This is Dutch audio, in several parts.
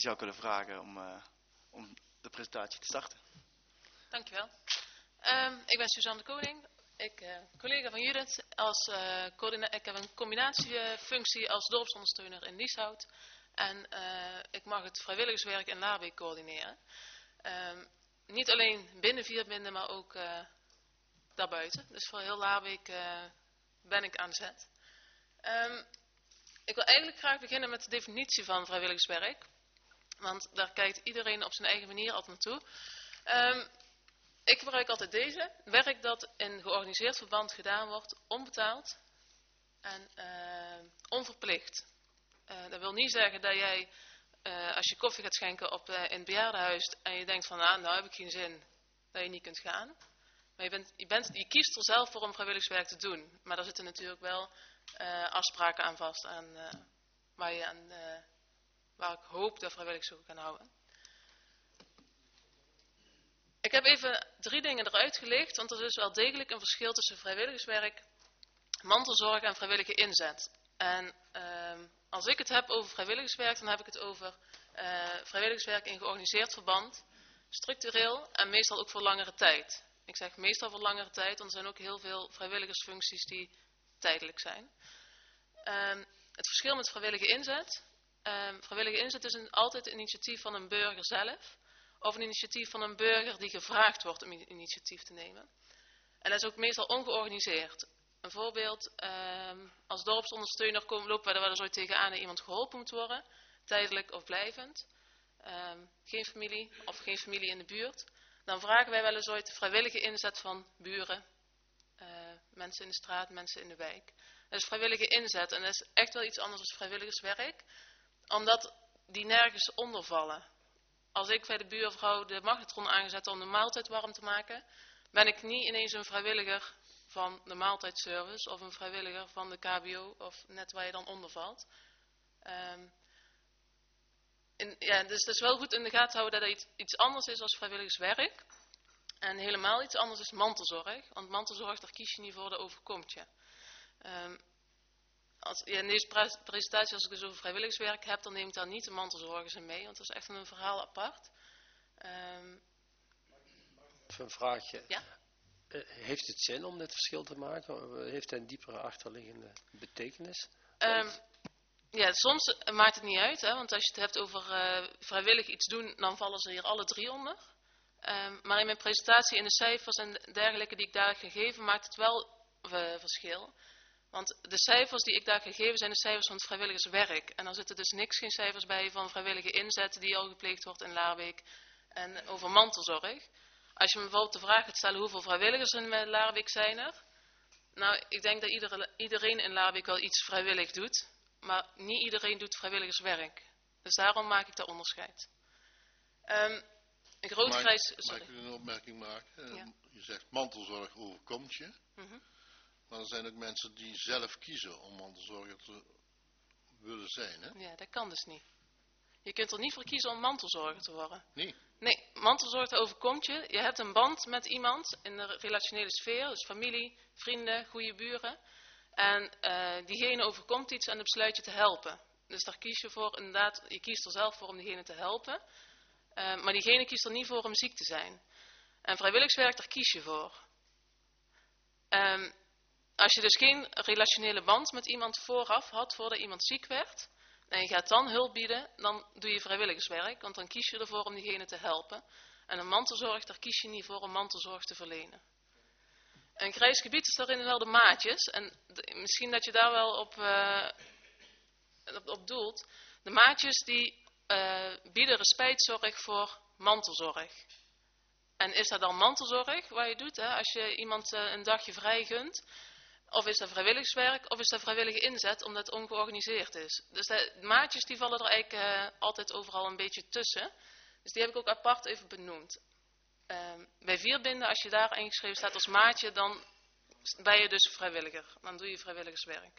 zou kunnen vragen om de presentatie te starten. Dankjewel. Ik ben Suzanne de Koning. Ik collega van Judith. Ik heb een combinatiefunctie als dorpsondersteuner in Lieshout. En ik mag het vrijwilligerswerk in Laarbeek coördineren. Niet alleen binnen Vierbinden, maar ook daarbuiten. Dus voor heel Laarbeek ben ik aan zet. Ik wil eigenlijk graag beginnen met de definitie van vrijwilligerswerk. Want daar kijkt iedereen op zijn eigen manier altijd naartoe. Ik gebruik altijd deze. Werk dat in georganiseerd verband gedaan wordt, onbetaald en onverplicht. Dat wil niet zeggen dat jij, als je koffie gaat schenken in het bejaardenhuis en je denkt van, nou heb ik geen zin, dat je niet kunt gaan. Maar je kiest er zelf voor om vrijwilligerswerk te doen. Maar daar zitten natuurlijk wel afspraken aan vast waar ik hoop dat vrijwilligers zich gaan houden. Ik heb even 3 dingen eruit gelicht, want er is wel degelijk een verschil tussen vrijwilligerswerk, mantelzorg en vrijwillige inzet. En als ik het heb over vrijwilligerswerk, dan heb ik het over vrijwilligerswerk in georganiseerd verband, structureel en meestal ook voor langere tijd. Ik zeg meestal voor langere tijd, want er zijn ook heel veel vrijwilligersfuncties die tijdelijk zijn. Het verschil met vrijwillige inzet. Vrijwillige inzet is altijd een initiatief van een burger zelf. Of een initiatief van een burger die gevraagd wordt om initiatief te nemen. En dat is ook meestal ongeorganiseerd. Een voorbeeld, als dorpsondersteuner lopen wij er wel eens ooit tegenaan dat iemand geholpen moet worden. Tijdelijk of blijvend. Geen familie of geen familie in de buurt. Dan vragen wij wel eens ooit vrijwillige inzet van buren. Mensen in de straat, mensen in de wijk. Dat is vrijwillige inzet en dat is echt wel iets anders dan vrijwilligerswerk. Omdat die nergens onder vallen. Als ik bij de buurvrouw de magnetron aangezet om de maaltijd warm te maken, ben ik niet ineens een vrijwilliger van de maaltijdservice of een vrijwilliger van de KBO of net waar je dan onder valt. Dus het is wel goed in de gaten houden dat het iets anders is als vrijwilligerswerk. En helemaal iets anders is mantelzorg. Want mantelzorg, daar kies je niet voor, dat overkomt je. In deze presentatie, als ik dus over vrijwilligerswerk heb, dan neem ik daar niet de mantelzorgers in mee. Want dat is echt een verhaal apart. Even een vraagje. Ja? Heeft het zin om dit verschil te maken? Heeft het een diepere achterliggende betekenis? Ja, soms maakt het niet uit. Hè, want als je het hebt over vrijwillig iets doen, dan vallen ze hier alle 3 onder. Maar in mijn presentatie in de cijfers en dergelijke die ik daar ga geven, maakt het wel verschil. Want de cijfers die ik daar ga geven zijn de cijfers van het vrijwilligerswerk. En daar zitten dus geen cijfers bij van vrijwillige inzet die al gepleegd wordt in Laarbeek en over mantelzorg. Als je me bijvoorbeeld de vraag gaat stellen hoeveel vrijwilligers in Laarbeek zijn er. Nou, ik denk dat iedereen in Laarbeek wel iets vrijwillig doet. Maar niet iedereen doet vrijwilligerswerk. Dus daarom maak ik dat onderscheid. Mag ik een opmerking maken? Ja. Je zegt mantelzorg overkomt je. Mm-hmm. Maar er zijn ook mensen die zelf kiezen om mantelzorger te willen zijn. Hè? Ja, dat kan dus niet. Je kunt er niet voor kiezen om mantelzorger te worden. Nee. Nee, mantelzorg overkomt je. Je hebt een band met iemand in de relationele sfeer. Dus familie, vrienden, goede buren. En diegene overkomt iets en dan besluit je te helpen. Dus daar kies je voor, inderdaad, je kiest er zelf voor om diegene te helpen. Maar diegene kiest er niet voor om ziek te zijn. En vrijwilligerswerk, daar kies je voor. Als je dus geen relationele band met iemand vooraf had, voordat iemand ziek werd, en je gaat dan hulp bieden, dan doe je vrijwilligerswerk, want dan kies je ervoor om diegene te helpen. En een mantelzorg, daar kies je niet voor om mantelzorg te verlenen. Een grijs gebied is daarin wel de maatjes, en misschien dat je daar wel op doelt. De maatjes die bieden respijtzorg voor mantelzorg. En is dat dan mantelzorg wat je doet, hè? Als je iemand een dagje vrij gunt? Of is dat vrijwilligerswerk, of is dat vrijwillige inzet, omdat het ongeorganiseerd is? Dus de maatjes die vallen er eigenlijk altijd overal een beetje tussen. Dus die heb ik ook apart even benoemd. Bij Vierbinden, als je daar ingeschreven staat als maatje, dan ben je dus vrijwilliger. Dan doe je vrijwilligerswerk.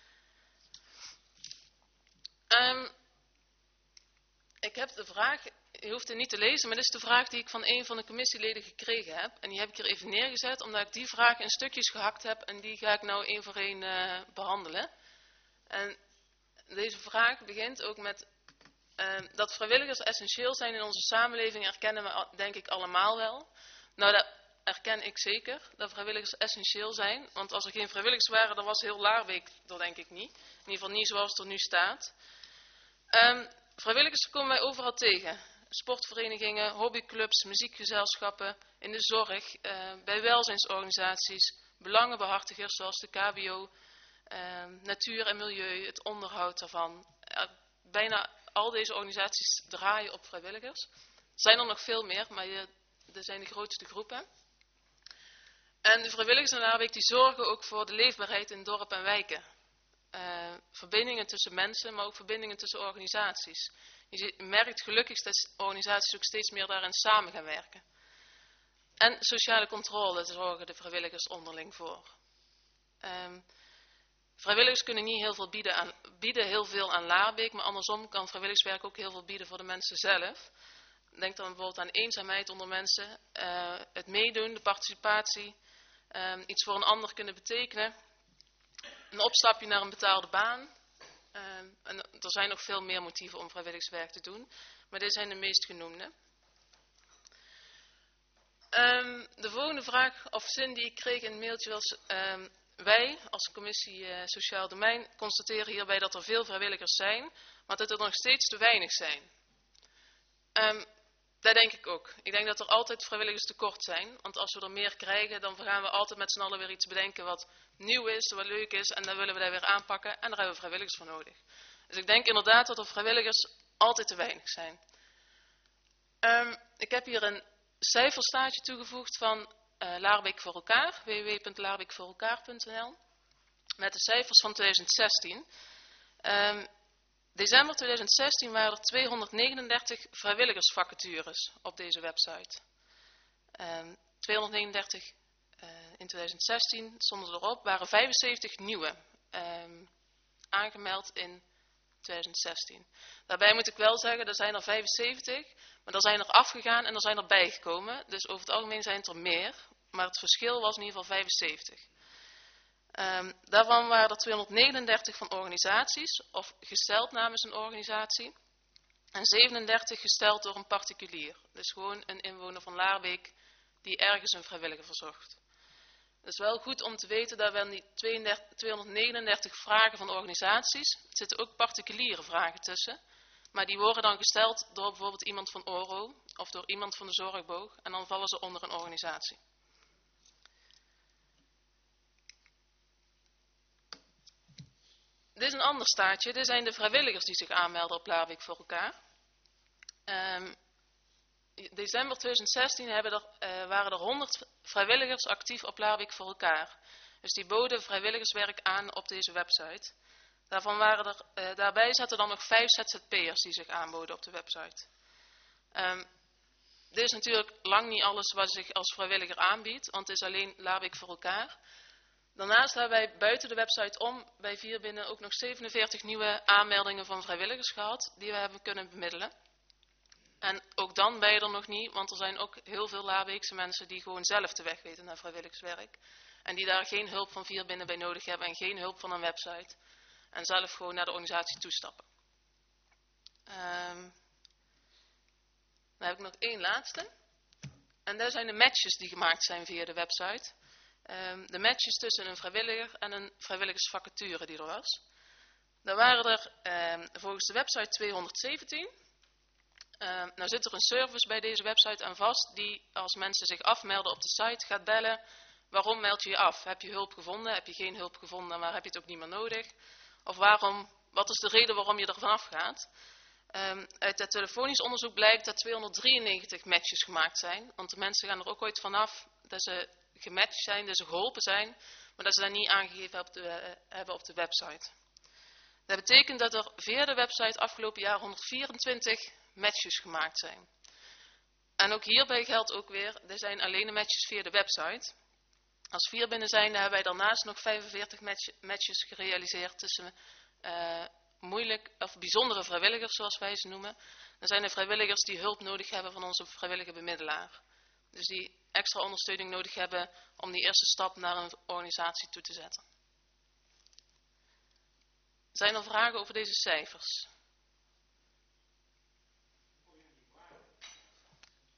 Ik heb de vraag, je hoeft het niet te lezen, maar dit is de vraag die ik van een van de commissieleden gekregen heb. En die heb ik hier even neergezet, omdat ik die vraag in stukjes gehakt heb en die ga ik nou één voor één behandelen. En deze vraag begint ook met Dat vrijwilligers essentieel zijn in onze samenleving erkennen we denk ik allemaal wel. Nou, dat erken ik zeker, dat vrijwilligers essentieel zijn. Want als er geen vrijwilligers waren, dan was heel Laarbeek er denk ik niet. In ieder geval niet zoals het er nu staat. Vrijwilligers komen wij overal tegen. Sportverenigingen, hobbyclubs, muziekgezelschappen, in de zorg, bij welzijnsorganisaties, belangenbehartigers zoals de KBO, natuur en milieu, het onderhoud daarvan. Bijna al deze organisaties draaien op vrijwilligers. Er zijn er nog veel meer, maar dit zijn de grootste groepen. En de vrijwilligers in Laarbeek die zorgen ook voor de leefbaarheid in dorp en wijken. Verbindingen tussen mensen, maar ook verbindingen tussen organisaties. Je merkt gelukkig dat organisaties ook steeds meer daarin samen gaan werken. En sociale controle zorgen de vrijwilligers onderling voor. Vrijwilligers kunnen niet heel veel bieden heel veel aan Laarbeek, maar andersom kan vrijwilligerswerk ook heel veel bieden voor de mensen zelf. Denk dan bijvoorbeeld aan eenzaamheid onder mensen, het meedoen, de participatie, iets voor een ander kunnen betekenen, een opstapje naar een betaalde baan. En er zijn nog veel meer motieven om vrijwilligerswerk te doen, maar dit zijn de meest genoemde. De volgende vraag of zin die ik kreeg in het mailtje was: wij als commissie Sociaal Domein constateren hierbij dat er veel vrijwilligers zijn, maar dat er nog steeds te weinig zijn. Dat denk ik ook. Ik denk dat er altijd vrijwilligers tekort zijn, want als we er meer krijgen, dan gaan we altijd met z'n allen weer iets bedenken wat nieuw is, wat leuk is, en dan willen we dat weer aanpakken en daar hebben we vrijwilligers voor nodig. Dus ik denk inderdaad dat er vrijwilligers altijd te weinig zijn. Ik heb hier een cijferstaatje toegevoegd van Laarbeek voor elkaar, www.laarbeekvoorelkaar.nl, met de cijfers van 2016. December 2016 waren er 239 vrijwilligersvacatures op deze website. 239 in 2016 stonden erop, waren 75 nieuwe aangemeld in 2016. Daarbij moet ik wel zeggen, er zijn er 75, maar er zijn er afgegaan en er zijn er bijgekomen. Dus over het algemeen zijn het er meer, maar het verschil was in ieder geval 75. Daarvan waren er 239 van organisaties of gesteld namens een organisatie en 37 gesteld door een particulier. Dus gewoon een inwoner van Laarbeek die ergens een vrijwilliger verzocht. Het is wel goed om te weten dat wel die 239 vragen van organisaties, er zitten ook particuliere vragen tussen, maar die worden dan gesteld door bijvoorbeeld iemand van ORO of door iemand van de Zorgboog en dan vallen ze onder een organisatie. Dit is een ander staartje. Dit zijn de vrijwilligers die zich aanmelden op Laarbeek voor elkaar. December 2016 waren er 100 vrijwilligers actief op Laarbeek voor elkaar. Dus die boden vrijwilligerswerk aan op deze website. Daarbij zaten dan nog 5 ZZP'ers die zich aanboden op de website. Dit is natuurlijk lang niet alles wat zich als vrijwilliger aanbiedt, want het is alleen Laarbeek voor elkaar. Daarnaast hebben wij buiten de website om bij Vierbinnen ook nog 47 nieuwe aanmeldingen van vrijwilligers gehad die we hebben kunnen bemiddelen. En ook dan ben je er nog niet, want er zijn ook heel veel Laarbeekse mensen die gewoon zelf de weg weten naar vrijwilligerswerk. En die daar geen hulp van Vierbinnen bij nodig hebben en geen hulp van een website. En zelf gewoon naar de organisatie toestappen. Dan heb ik nog één laatste. En dat zijn de matches die gemaakt zijn via de website. De matches tussen een vrijwilliger en een vrijwilligersvacature die er was. Daar waren er volgens de website 217. Nou zit er een service bij deze website aan vast die als mensen zich afmelden op de site gaat bellen. Waarom meld je je af? Heb je hulp gevonden? Heb je geen hulp gevonden, maar heb je het ook niet meer nodig? Of wat is de reden waarom je er vanaf gaat? Uit het telefonisch onderzoek blijkt dat 293 matches gemaakt zijn. Want de mensen gaan er ook ooit vanaf dat ze gematcht zijn, dat ze geholpen zijn, maar dat ze dat niet aangegeven hebben op de website. Dat betekent dat er via de website afgelopen jaar 124 matches gemaakt zijn. En ook hierbij geldt ook weer, er zijn alleen de matches via de website. Als Vierbinnen zijn, hebben wij daarnaast nog 45 matches gerealiseerd tussen bijzondere vrijwilligers, zoals wij ze noemen. Dat zijn de vrijwilligers die hulp nodig hebben van onze vrijwillige bemiddelaar. Dus die extra ondersteuning nodig hebben om die eerste stap naar een organisatie toe te zetten. Zijn er vragen over deze cijfers?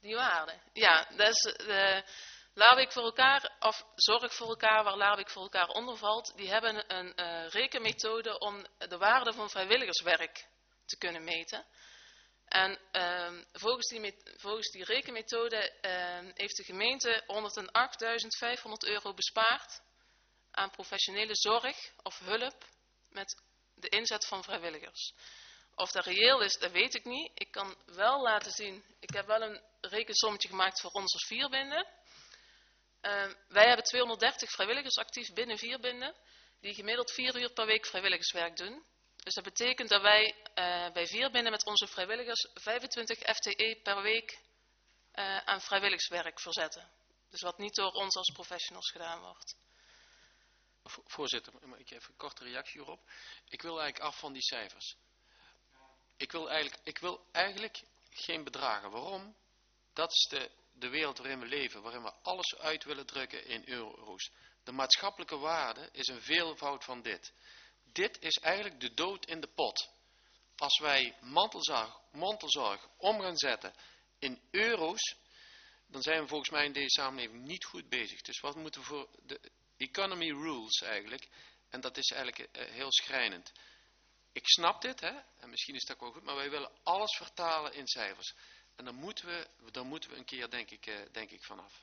Die waarde. Ja, dat is Laarbeek voor elkaar, of Zorg voor elkaar, waar Laarbeek voor elkaar onder valt. Die hebben een rekenmethode om de waarde van vrijwilligerswerk te kunnen meten. En volgens die rekenmethode heeft de gemeente 108.500 euro bespaard aan professionele zorg of hulp met de inzet van vrijwilligers. Of dat reëel is, dat weet ik niet. Ik kan wel laten zien, ik heb wel een rekensommetje gemaakt voor ons als Vierbinden. Wij hebben 230 vrijwilligers actief binnen Vierbinden, die gemiddeld 4 uur per week vrijwilligerswerk doen. Dus dat betekent dat wij bij Vierbinden met onze vrijwilligers 25 FTE per week aan vrijwilligerswerk verzetten. Dus wat niet door ons als professionals gedaan wordt. Voorzitter, maar ik even een korte reactie hierop. Ik wil eigenlijk af van die cijfers. Ik wil eigenlijk geen bedragen. Waarom? Dat is de wereld waarin we leven, waarin we alles uit willen drukken in euro's. De maatschappelijke waarde is een veelvoud van dit. Dit is eigenlijk de dood in de pot. Als wij mantelzorg om gaan zetten in euro's, dan zijn we volgens mij in deze samenleving niet goed bezig. Dus wat moeten we voor de economy rules eigenlijk, en dat is eigenlijk heel schrijnend. Ik snap dit, hè, en misschien is dat ook wel goed, maar wij willen alles vertalen in cijfers. En dan moeten we een keer, denk ik vanaf.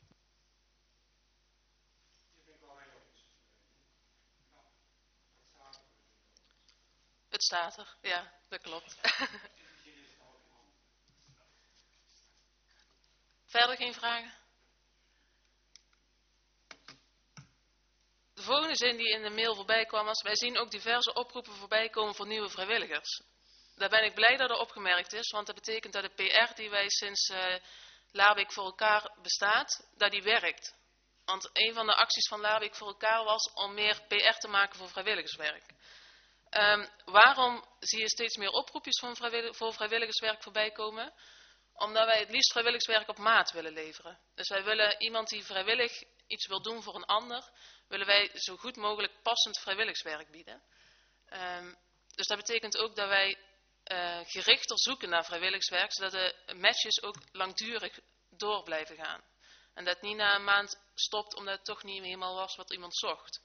Het staat er, ja, dat klopt. Verder geen vragen? De volgende zin die in de mail voorbij kwam was: wij zien ook diverse oproepen voorbij komen voor nieuwe vrijwilligers. Daar ben ik blij dat er opgemerkt is, want dat betekent dat de PR die wij sinds Laarbeek voor elkaar bestaat, dat die werkt. Want een van de acties van Laarbeek voor elkaar was om meer PR te maken voor vrijwilligerswerk. Waarom zie je steeds meer oproepjes voor vrijwilligerswerk voorbij komen? Omdat wij het liefst vrijwilligerswerk op maat willen leveren. Dus wij willen iemand die vrijwillig iets wil doen voor een ander, willen wij zo goed mogelijk passend vrijwilligerswerk bieden. Dus dat betekent ook dat wij gerichter zoeken naar vrijwilligerswerk, zodat de matches ook langdurig door blijven gaan. En dat het niet na een maand stopt omdat het toch niet helemaal was wat iemand zocht.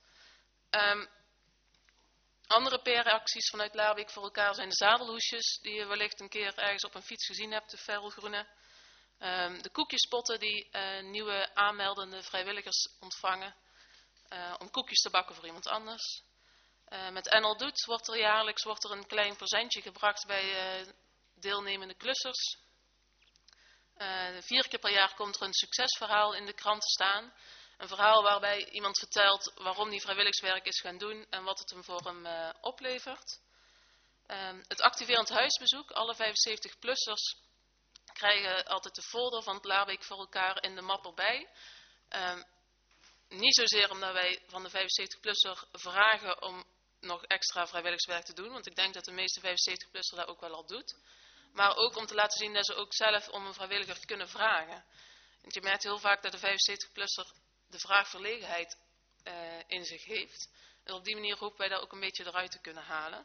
Andere PR-acties vanuit Laarbeek voor elkaar zijn de zadelhoesjes, die je wellicht een keer ergens op een fiets gezien hebt, de felgroene. De koekjespotten die nieuwe aanmeldende vrijwilligers ontvangen om koekjes te bakken voor iemand anders. Met NL Doet wordt er jaarlijks een klein presentje gebracht bij deelnemende klussers. 4 keer per jaar komt er een succesverhaal in de krant te staan. Een verhaal waarbij iemand vertelt waarom hij vrijwilligerswerk is gaan doen en wat het hem voor hem oplevert. Het activerend huisbezoek. Alle 75-plussers krijgen altijd de folder van het Laarbeek voor elkaar in de map erbij. Niet zozeer omdat wij van de 75-plusser vragen om nog extra vrijwilligerswerk te doen, want ik denk dat de meeste 75-plusser dat ook wel al doet. Maar ook om te laten zien dat ze ook zelf om een vrijwilliger kunnen vragen. Want je merkt heel vaak dat de 75-plusser de vraagverlegenheid in zich heeft. En op die manier hopen wij dat ook een beetje eruit te kunnen halen.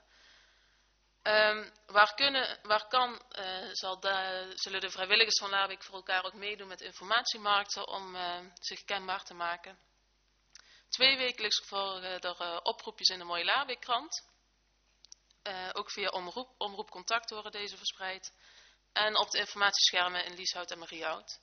Waar kan, zullen de vrijwilligers van Laarbeek voor elkaar ook meedoen met informatiemarkten om zich kenbaar te maken. 2 wekelijks volgen er oproepjes in de Mooie Laarbeekkrant. Ook via Omroep Contact worden deze verspreid. En op de informatieschermen in Lieshout en Mariehout.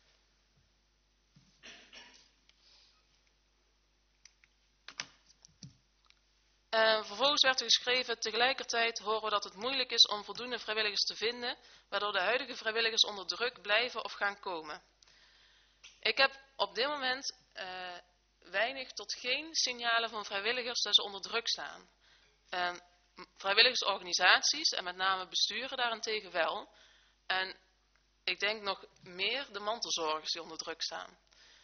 Vervolgens werd er geschreven: tegelijkertijd horen we dat het moeilijk is om voldoende vrijwilligers te vinden, waardoor de huidige vrijwilligers onder druk blijven of gaan komen. Ik heb op dit moment weinig tot geen signalen van vrijwilligers dat ze onder druk staan. Vrijwilligersorganisaties en met name besturen daarentegen wel. En ik denk nog meer de mantelzorgers die onder druk staan.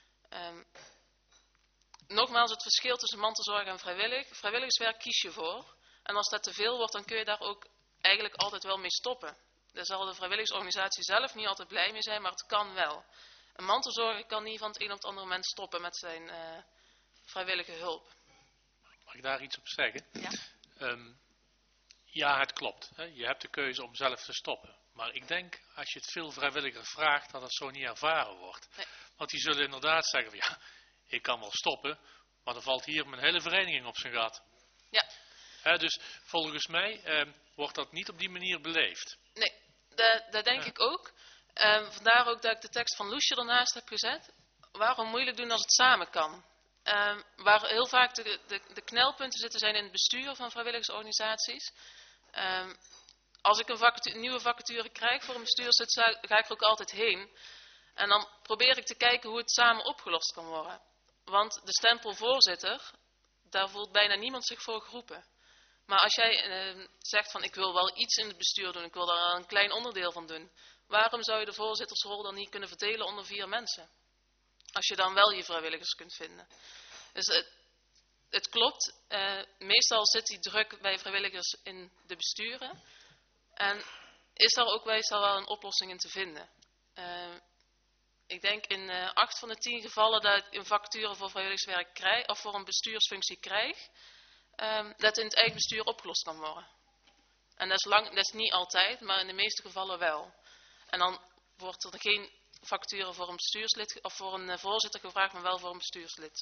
Nogmaals, het verschil tussen mantelzorg en vrijwilligerswerk kies je voor. En als dat te veel wordt, dan kun je daar ook eigenlijk altijd wel mee stoppen. Daar zal de vrijwilligersorganisatie zelf niet altijd blij mee zijn, maar het kan wel. Een mantelzorger kan niet van het een op het andere moment stoppen met zijn vrijwillige hulp. Mag ik daar iets op zeggen? Ja. Ja, het klopt. Hè? Je hebt de keuze om zelf te stoppen. Maar ik denk, als je het veel vrijwilligers vraagt, dat het zo niet ervaren wordt. Nee. Want die zullen inderdaad zeggen van, ja, ik kan wel stoppen, maar dan valt hier mijn hele vereniging op zijn gat. Ja. Dus volgens mij wordt dat niet op die manier beleefd. Nee, dat denk ik ook. Vandaar ook dat ik de tekst van Loesje ernaast heb gezet. Waarom moeilijk doen als het samen kan? Waar heel vaak de knelpunten zitten zijn in het bestuur van vrijwilligersorganisaties. Als ik een nieuwe vacature krijg voor een bestuurslid, ga ik er ook altijd heen. En dan probeer ik te kijken hoe het samen opgelost kan worden. Want de stempel voorzitter, daar voelt bijna niemand zich voor geroepen. Maar als jij zegt van ik wil wel iets in het bestuur doen, ik wil daar een klein onderdeel van doen. Waarom zou je de voorzittersrol dan niet kunnen verdelen onder 4 mensen? Als je dan wel je vrijwilligers kunt vinden. Dus het klopt, meestal zit die druk bij vrijwilligers in de besturen. En is daar ook meestal wel een oplossing in te vinden. Ik denk in 8 van de 10 gevallen dat ik een vacature voor vrijwilligerswerk krijg, of voor een bestuursfunctie krijg, dat in het eigen bestuur opgelost kan worden. En dat is niet altijd, maar in de meeste gevallen wel. En dan wordt er geen vacature voor een bestuurslid of voor een voorzitter gevraagd, maar wel voor een bestuurslid.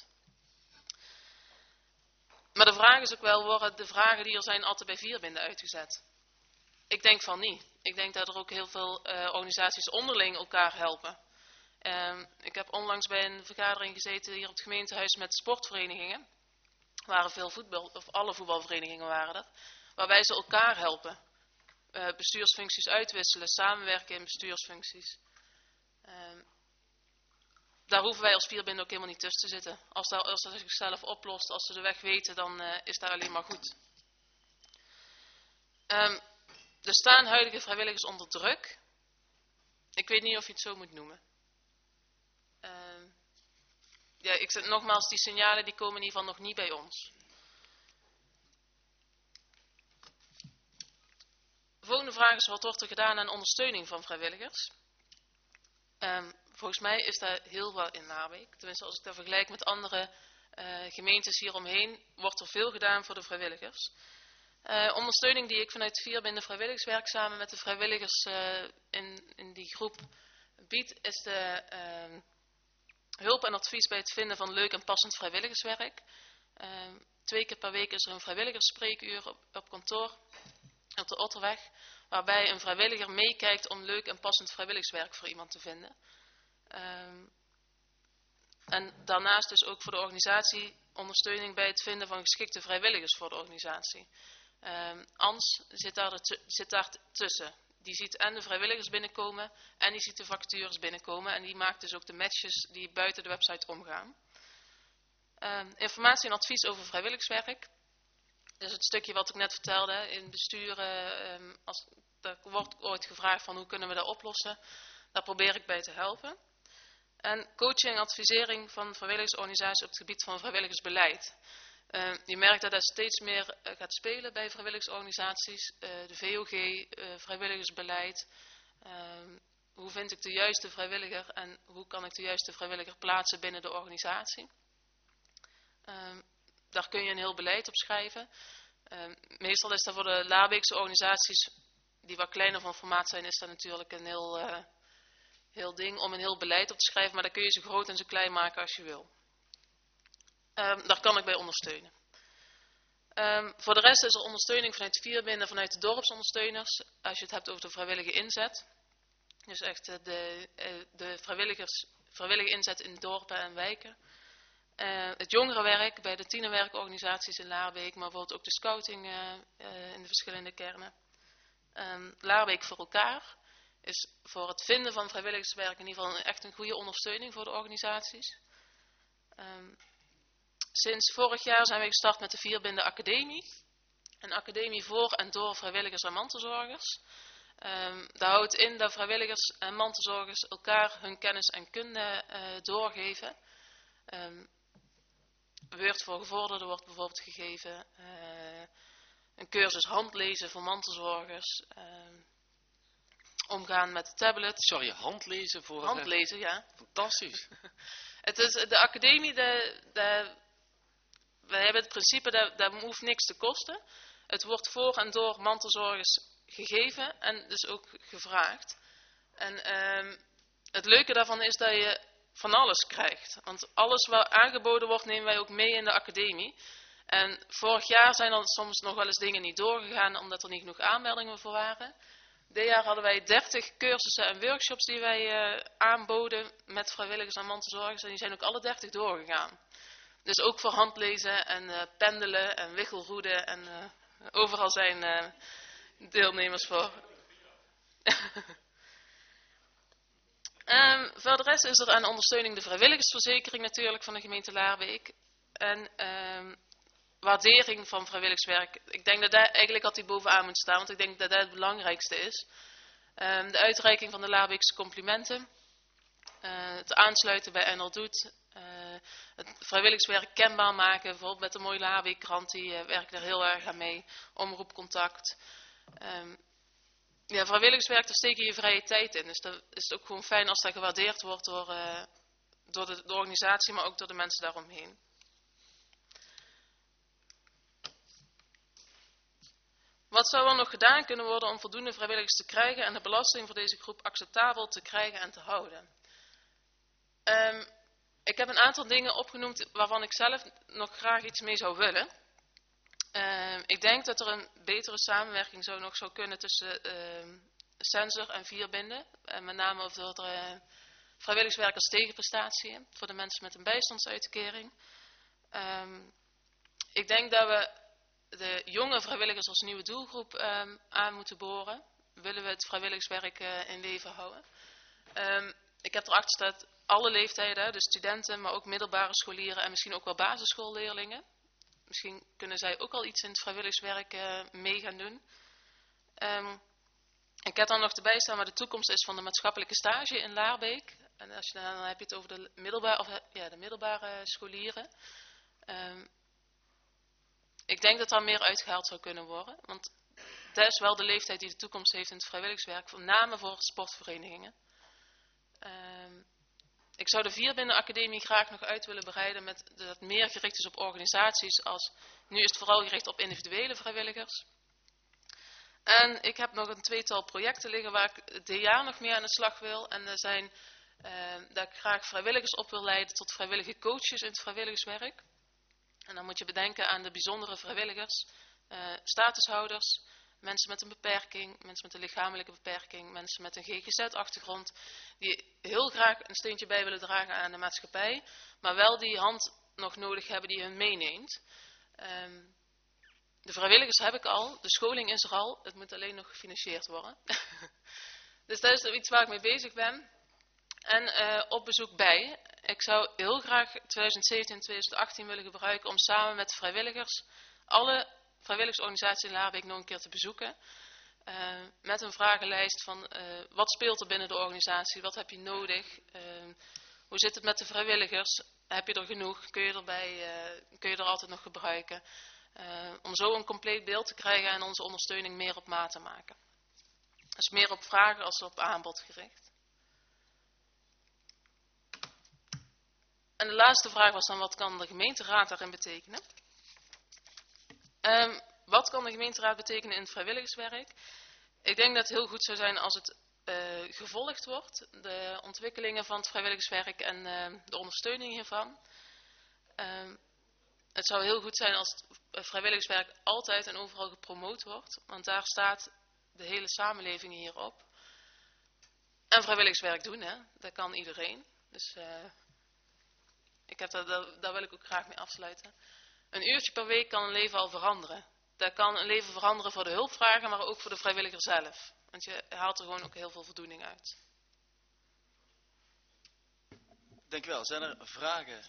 Maar de vraag is ook wel, worden de vragen die er zijn altijd bij vierbinden uitgezet? Ik denk van niet. Ik denk dat er ook heel veel organisaties onderling elkaar helpen. Ik heb onlangs bij een vergadering gezeten hier op het gemeentehuis met sportverenigingen. Waren veel alle voetbalverenigingen waren dat. Waarbij ze elkaar helpen. Bestuursfuncties uitwisselen, samenwerken in bestuursfuncties. Daar hoeven wij als vierbinden ook helemaal niet tussen te zitten. Als dat zichzelf oplost, als ze de weg weten, dan is dat alleen maar goed. Er staan huidige vrijwilligers onder druk. Ik weet niet of je het zo moet noemen. Ja, ik zeg nogmaals, die signalen die komen in ieder geval nog niet bij ons. De volgende vraag is, wat wordt er gedaan aan ondersteuning van vrijwilligers? Volgens mij is daar heel wat in Laarbeek. Tenminste, als ik dat vergelijk met andere gemeentes hieromheen, wordt er veel gedaan voor de vrijwilligers. Ondersteuning die ik vanuit vierbinden vrijwilligerswerk samen met de vrijwilligers in die groep bied, is de hulp en advies bij het vinden van leuk en passend vrijwilligerswerk. 2 keer per week is er een vrijwilligersspreekuur op kantoor op de Otterweg, waarbij een vrijwilliger meekijkt om leuk en passend vrijwilligerswerk voor iemand te vinden. En daarnaast dus ook voor de organisatie ondersteuning bij het vinden van geschikte vrijwilligers voor de organisatie. Ans zit daar tussen. Die ziet en de vrijwilligers binnenkomen en die ziet de vacatures binnenkomen. En die maakt dus ook de matches die buiten de website omgaan. Informatie en advies over vrijwilligerswerk. Dus het stukje wat ik net vertelde in besturen. Er wordt ooit gevraagd van hoe kunnen we dat oplossen. Daar probeer ik bij te helpen. En coaching en advisering van vrijwilligersorganisaties op het gebied van vrijwilligersbeleid. Je merkt dat dat steeds meer gaat spelen bij vrijwilligersorganisaties. De VOG, vrijwilligersbeleid. Hoe vind ik de juiste vrijwilliger en hoe kan ik de juiste vrijwilliger plaatsen binnen de organisatie. Daar kun je een heel beleid op schrijven. Meestal is dat voor de Laarbeekse organisaties die wat kleiner van formaat zijn, is dat natuurlijk een heel ding om een heel beleid op te schrijven, maar dan kun je zo groot en zo klein maken als je wil. Daar kan ik bij ondersteunen. Voor de rest is er ondersteuning vanuit vierbinden, vanuit de dorpsondersteuners, als je het hebt over de vrijwillige inzet. Dus echt de vrijwillige inzet in dorpen en wijken. Het jongerenwerk bij de tienerwerkorganisaties in Laarbeek, maar bijvoorbeeld ook de scouting in de verschillende kernen. Laarbeek voor elkaar is voor het vinden van vrijwilligerswerk in ieder geval echt een goede ondersteuning voor de organisaties. Sinds vorig jaar zijn we gestart met de Vierbinden Academie. Een academie voor en door vrijwilligers en mantelzorgers. Dat houdt in dat vrijwilligers en mantelzorgers elkaar hun kennis en kunde doorgeven. Word voor gevorderden wordt bijvoorbeeld gegeven. Een cursus handlezen voor mantelzorgers. Omgaan met de tablet. Sorry, handlezen voor... Handlezen, ja. Fantastisch. Het is de academie, we hebben het principe dat hoeft niks te kosten. Het wordt voor en door mantelzorgers gegeven en dus ook gevraagd. En het leuke daarvan is dat je van alles krijgt. Want alles wat aangeboden wordt, nemen wij ook mee in de academie. En vorig jaar zijn er soms nog wel eens dingen niet doorgegaan, omdat er niet genoeg aanmeldingen voor waren. Dit jaar hadden wij 30 cursussen en workshops die wij aanboden met vrijwilligers en mantelzorgers. En die zijn ook alle 30 doorgegaan. Dus ook voor handlezen en pendelen en wichelroeden. En overal zijn deelnemers voor. Voor de rest is er aan ondersteuning de vrijwilligersverzekering natuurlijk van de gemeente Laarbeek. En waardering van vrijwilligerswerk. Ik denk dat daar eigenlijk had die bovenaan moet staan, want ik denk dat dat het belangrijkste is. De uitreiking van de Laarbeekse complimenten. Het aansluiten bij NL Doet. Het vrijwilligerswerk kenbaar maken. Bijvoorbeeld met de Mooie Laarbeekkrant, die werkt er heel erg aan mee. Omroepcontact. Ja, vrijwilligerswerk, daar steek je je vrije tijd in. Dus dat is ook gewoon fijn als dat gewaardeerd wordt door de organisatie, maar ook door de mensen daaromheen. Wat zou er nog gedaan kunnen worden om voldoende vrijwilligers te krijgen en de belasting voor deze groep acceptabel te krijgen en te houden? Ik heb een aantal dingen opgenoemd waarvan ik zelf nog graag iets mee zou willen. Ik denk dat er een betere samenwerking zou kunnen tussen Sensor en Vierbinden. Met name over de vrijwilligerswerk als tegenprestatie voor de mensen met een bijstandsuitkering. Ik denk dat we de jonge vrijwilligers als nieuwe doelgroep aan moeten boren. Willen we het vrijwilligerswerk in leven houden. Ik heb erachter staan alle leeftijden, dus studenten, maar ook middelbare scholieren en misschien ook wel basisschoolleerlingen. Misschien kunnen zij ook al iets in het vrijwilligerswerk mee gaan doen. Ik heb dan nog erbij staan waar de toekomst is van de maatschappelijke stage in Laarbeek. En dan heb je het over de middelbare scholieren. Ik denk dat daar meer uitgehaald zou kunnen worden. Want dat is wel de leeftijd die de toekomst heeft in het vrijwilligerswerk. Met name voor sportverenigingen. Ik zou de Vierbindenacademie graag nog uit willen breiden met dat het meer gericht is op organisaties als... Nu is het vooral gericht op individuele vrijwilligers. En ik heb nog een tweetal projecten liggen waar ik dit jaar nog mee aan de slag wil. En dat zijn dat ik graag vrijwilligers op wil leiden tot vrijwillige coaches in het vrijwilligerswerk. En dan moet je bedenken aan de bijzondere vrijwilligers, statushouders, mensen met een beperking, mensen met een lichamelijke beperking, mensen met een GGZ-achtergrond, die heel graag een steentje bij willen dragen aan de maatschappij, maar wel die hand nog nodig hebben die hun meeneemt. De vrijwilligers heb ik al, de scholing is er al, het moet alleen nog gefinancierd worden. Dus dat is iets waar ik mee bezig ben. En op bezoek bij. Ik zou heel graag 2017 en 2018 willen gebruiken om samen met vrijwilligers alle vrijwilligersorganisaties in Laarbeek nog een keer te bezoeken. Met een vragenlijst van wat speelt er binnen de organisatie, wat heb je nodig, hoe zit het met de vrijwilligers, heb je er genoeg, kun je er altijd nog gebruiken. Om zo een compleet beeld te krijgen en onze ondersteuning meer op maat te maken. Dus meer op vragen als op aanbod gericht. En de laatste vraag was dan, wat kan de gemeenteraad daarin betekenen? Wat kan de gemeenteraad betekenen in het vrijwilligerswerk? Ik denk dat het heel goed zou zijn als het gevolgd wordt. De ontwikkelingen van het vrijwilligerswerk en de ondersteuning hiervan. Het zou heel goed zijn als het vrijwilligerswerk altijd en overal gepromoot wordt. Want daar staat de hele samenleving hierop. En vrijwilligerswerk doen, hè? Dat kan iedereen. Dus... daar wil ik ook graag mee afsluiten. Een uurtje per week kan een leven al veranderen. Dat kan een leven veranderen voor de hulpvrager, maar ook voor de vrijwilliger zelf. Want je haalt er gewoon ook heel veel voldoening uit. Dank u wel. Zijn er vragen?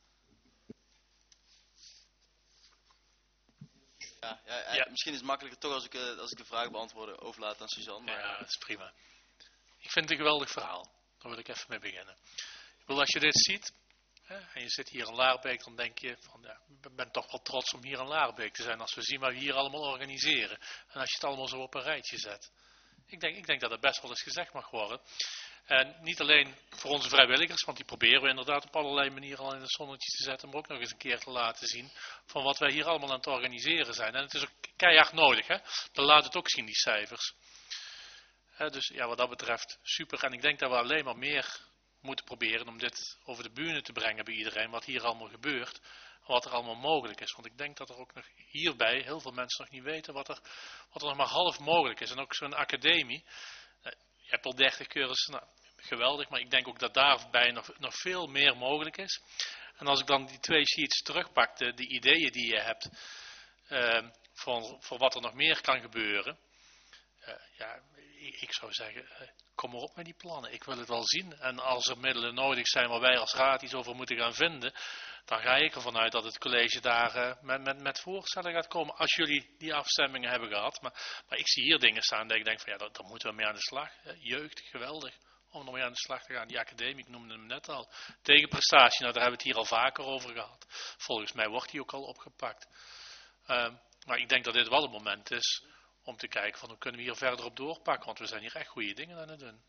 Ja. Misschien is het makkelijker toch als ik de vraag beantwoord overlaat aan Suzanne. Maar... Ja, dat is prima. Ik vind het een geweldig verhaal. Daar wil ik even mee beginnen. Ik wil, als je dit ziet... En je zit hier in Laarbeek, dan denk je van, ja, ik ben toch wel trots om hier in Laarbeek te zijn als we zien wat we hier allemaal organiseren. En als je het allemaal zo op een rijtje zet. Ik denk dat het best wel eens gezegd mag worden. En niet alleen voor onze vrijwilligers, want die proberen we inderdaad op allerlei manieren al in het zonnetje te zetten, maar ook nog eens een keer te laten zien van wat wij hier allemaal aan het organiseren zijn. En het is ook keihard nodig, hè? Dan laat het ook zien, die cijfers. Dus ja, wat dat betreft super. En ik denk dat we alleen maar meer moeten proberen om dit over de bühne te brengen bij iedereen, wat hier allemaal gebeurt, wat er allemaal mogelijk is. Want ik denk dat er ook nog hierbij heel veel mensen nog niet weten wat er nog maar half mogelijk is. En ook zo'n academie, je hebt al 30 cursussen, nou, geweldig, maar ik denk ook dat daarbij nog veel meer mogelijk is. En als ik dan die 2 sheets terugpak, de ideeën die je hebt voor wat er nog meer kan gebeuren, ja, ik zou zeggen, kom maar op met die plannen. Ik wil het wel zien. En als er middelen nodig zijn waar wij als raad iets over moeten gaan vinden, dan ga ik ervan uit dat het college daar met voorstellen gaat komen. Als jullie die afstemmingen hebben gehad. Maar ik zie hier dingen staan dat ik denk van ja, daar moeten we mee aan de slag. Jeugd, geweldig. Om er mee aan de slag te gaan. Die academie, ik noemde hem net al. Tegenprestatie, nou daar hebben we het hier al vaker over gehad. Volgens mij wordt die ook al opgepakt. Maar ik denk dat dit wel een moment is om te kijken van hoe kunnen we hier verder op doorpakken. Want we zijn hier echt goede dingen aan het doen.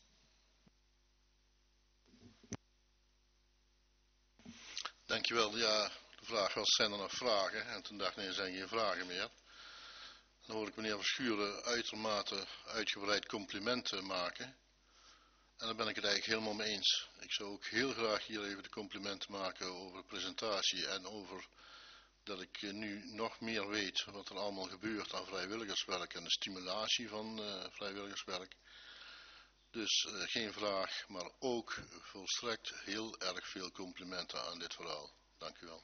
Dankjewel. Ja, de vraag was, zijn er nog vragen? En toen dacht ik, nee, er zijn geen vragen meer. Dan hoor ik meneer Verschuren uitermate uitgebreid complimenten maken. En daar ben ik het eigenlijk helemaal mee eens. Ik zou ook heel graag hier even de complimenten maken over de presentatie en over dat ik nu nog meer weet wat er allemaal gebeurt aan vrijwilligerswerk en de stimulatie van vrijwilligerswerk. Dus geen vraag, maar ook volstrekt heel erg veel complimenten aan dit verhaal. Dank u wel.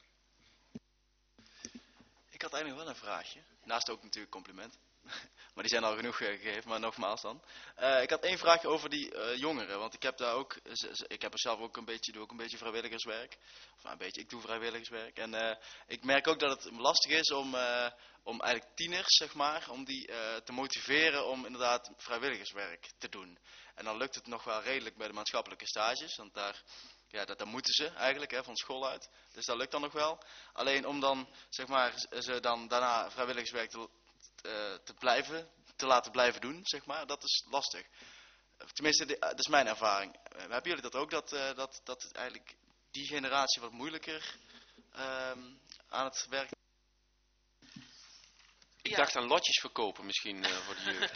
Ik had eigenlijk wel een vraagje. Naast ook natuurlijk compliment. Maar die zijn al genoeg gegeven, maar nogmaals dan. Ik had één vraagje over die jongeren. Want ik heb daar ook, ik heb er zelf ook doe ook een beetje vrijwilligerswerk. Of een beetje, ik doe vrijwilligerswerk. En ik merk ook dat het lastig is om eigenlijk tieners, zeg maar, om die te motiveren om inderdaad vrijwilligerswerk te doen. En dan lukt het nog wel redelijk bij de maatschappelijke stages. Want daar moeten ze eigenlijk van school uit. Dus dat lukt dan nog wel. Alleen om dan, zeg maar, ze dan daarna vrijwilligerswerk te laten blijven doen, zeg maar, dat is lastig. Tenminste, dat is mijn ervaring. Hebben jullie dat ook, dat eigenlijk die generatie wat moeilijker aan het werk? Ik dacht aan lotjes verkopen misschien voor de jeugd.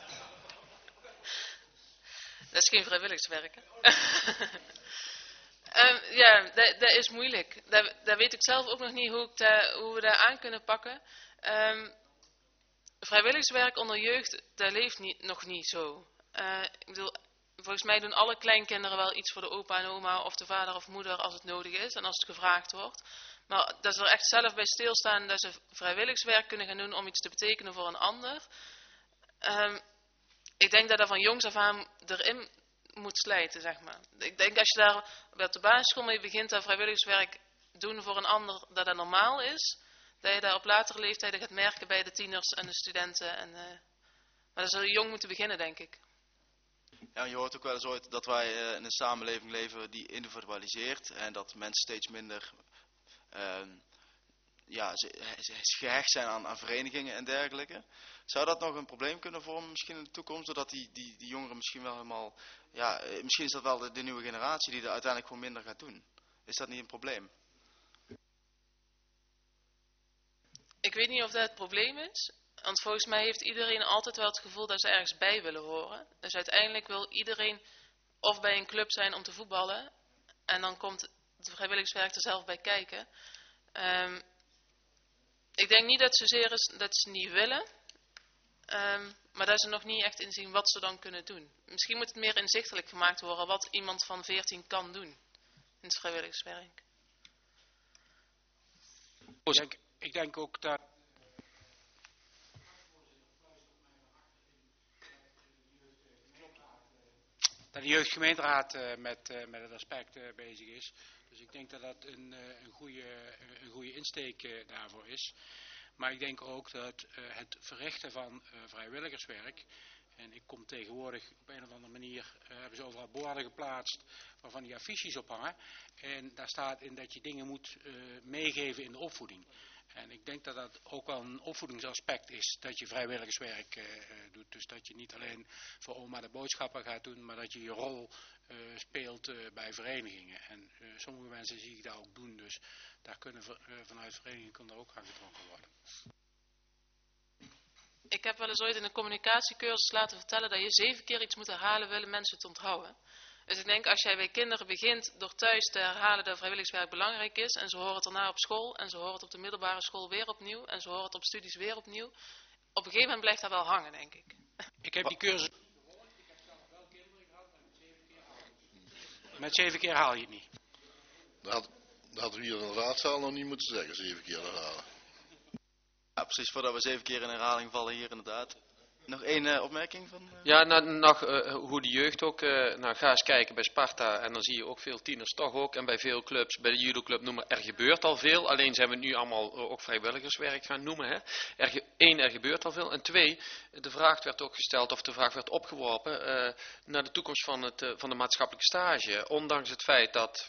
Dat is geen vrijwilligerswerk. Ja, dat is moeilijk. Dat weet ik zelf ook nog niet hoe we daar aan kunnen pakken. Vrijwilligerswerk onder jeugd, dat leeft nog niet zo. Ik bedoel, volgens mij doen alle kleinkinderen wel iets voor de opa en oma of de vader of moeder als het nodig is en als het gevraagd wordt. Maar dat ze er echt zelf bij stilstaan dat ze vrijwilligerswerk kunnen gaan doen om iets te betekenen voor een ander. Ik denk dat dat van jongs af aan erin moet slijten, zeg maar. Ik denk als je daar op de basisschool mee begint aan vrijwilligerswerk doen voor een ander, dat normaal is. Dat je daar op latere leeftijden gaat merken bij de tieners en de studenten. Maar dat zul je jong moeten beginnen, denk ik. Ja, je hoort ook wel eens ooit dat wij in een samenleving leven die individualiseert. En dat mensen steeds minder gehecht zijn aan verenigingen en dergelijke. Zou dat nog een probleem kunnen vormen misschien in de toekomst? Doordat die jongeren misschien wel helemaal... Ja, misschien is dat wel de nieuwe generatie die er uiteindelijk gewoon minder gaat doen. Is dat niet een probleem? Ik weet niet of dat het probleem is. Want volgens mij heeft iedereen altijd wel het gevoel dat ze ergens bij willen horen. Dus uiteindelijk wil iedereen of bij een club zijn om te voetballen. En dan komt het vrijwilligerswerk er zelf bij kijken. Ik denk niet dat het zozeer is dat ze niet willen. Maar dat ze nog niet echt inzien wat ze dan kunnen doen. Misschien moet het meer inzichtelijk gemaakt worden wat iemand van 14 kan doen. In het vrijwilligerswerk. Ik denk ook dat de jeugdgemeenteraad met het aspect bezig is. Dus ik denk dat dat een goede insteek daarvoor is. Maar ik denk ook dat het verrichten van vrijwilligerswerk, en ik kom tegenwoordig op een of andere manier hier hebben ze overal borden geplaatst waarvan die affiches op hangen. En daar staat in dat je dingen moet meegeven in de opvoeding. En ik denk dat dat ook wel een opvoedingsaspect is, dat je vrijwilligerswerk doet. Dus dat je niet alleen voor oma de boodschappen gaat doen, maar dat je je rol speelt bij verenigingen. En sommige mensen zie ik dat ook doen, dus daar kunnen vanuit verenigingen kan er ook aan getrokken worden. Ik heb wel eens ooit in een communicatiecursus laten vertellen dat je 7 keer iets moet herhalen, willen mensen het onthouden. Dus ik denk, als jij bij kinderen begint door thuis te herhalen dat vrijwilligerswerk belangrijk is, en ze horen het daarna op school, en ze horen het op de middelbare school weer opnieuw, en ze horen het op studies weer opnieuw, op een gegeven moment blijft dat wel hangen, denk ik. Ik heb die cursus gevolgd, ik heb zelf wel kinderen gehad, maar met 7 keer haal je het. Met 7 keer haal je het niet. Dat hadden we hier in de raadzaal nog niet moeten zeggen, 7 keer herhalen. Ja, precies, voordat we 7 keer in herhaling vallen hier inderdaad. Nog één opmerking van... Ja, nog hoe de jeugd ook, ga eens kijken bij Sparta en dan zie je ook veel tieners toch ook. En bij veel clubs, bij de judoclub noemen, er gebeurt al veel. Alleen zijn we nu allemaal ook vrijwilligerswerk gaan noemen. Hè. Er gebeurt al veel. En 2, de vraag werd ook gesteld, of de vraag werd opgeworpen, naar de toekomst van de maatschappelijke stage. Ondanks het feit dat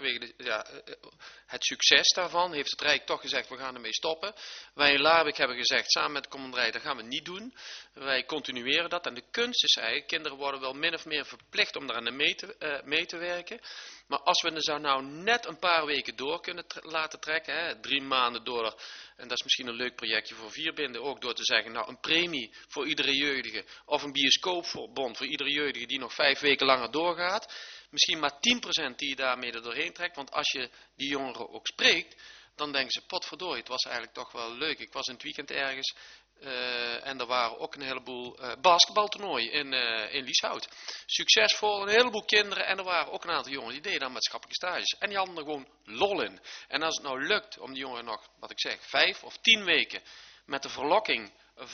het succes daarvan, heeft het Rijk toch gezegd, we gaan ermee stoppen. Wij in Laarbeek hebben gezegd, samen met de commanderij, dat gaan we niet doen. Wij continueren dat. En de kunst is eigenlijk, kinderen worden wel min of meer verplicht om daaraan mee te werken. Maar als we er nou net een paar weken door kunnen laten trekken, hè, 3 maanden door, en dat is misschien een leuk projectje voor Vierbinden, ook door te zeggen, nou een premie voor iedere jeugdige, of een bioscoopbond voor iedere jeugdige die nog 5 weken langer doorgaat. Misschien maar 10% die je daarmee er doorheen trekt, want als je die jongeren ook spreekt, dan denken ze, potverdorie, het was eigenlijk toch wel leuk. Ik was in het weekend ergens en er waren ook een heleboel basketbaltoernooien in Lieshout. Succesvol, een heleboel kinderen en er waren ook een aantal jongens die deden aan maatschappelijke stages. En die hadden er gewoon lol in. En als het nou lukt om die jongeren nog, wat ik zeg, 5 of 10 weken met de verlokking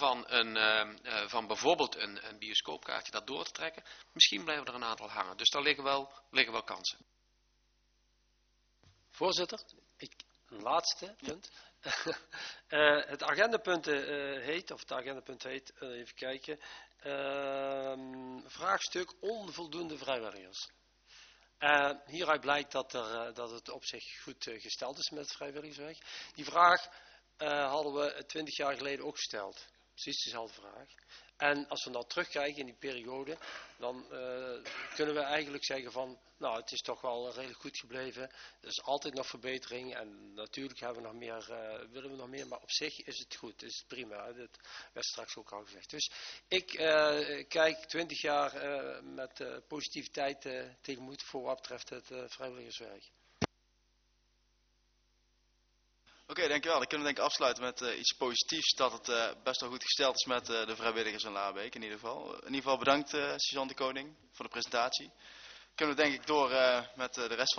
van bijvoorbeeld een bioscoopkaartje dat door te trekken, misschien blijven er een aantal hangen. Dus daar liggen wel kansen. Voorzitter, een laatste punt. Het agendapunt heet, even kijken, vraagstuk onvoldoende vrijwilligers. Hieruit blijkt dat het op zich goed gesteld is met het vrijwilligerswerk. Die vraag hadden we 20 jaar geleden ook gesteld. Precies dezelfde vraag. En als we nou terugkijken in die periode, dan kunnen we eigenlijk zeggen van, nou het is toch wel redelijk goed gebleven. Er is altijd nog verbetering en natuurlijk hebben we nog meer, willen we nog meer, maar op zich is het goed, is het prima. Dat werd straks ook al gezegd. Dus ik kijk 20 jaar met positiviteit tegemoet voor wat betreft het vrijwilligerswerk. Oké, dankjewel. Dan kunnen we denk ik afsluiten met iets positiefs, dat het best wel goed gesteld is met de vrijwilligers in Laarbeek in ieder geval. In ieder geval bedankt, sergeant de Koning, voor de presentatie. Kunnen we denk ik door met de rest van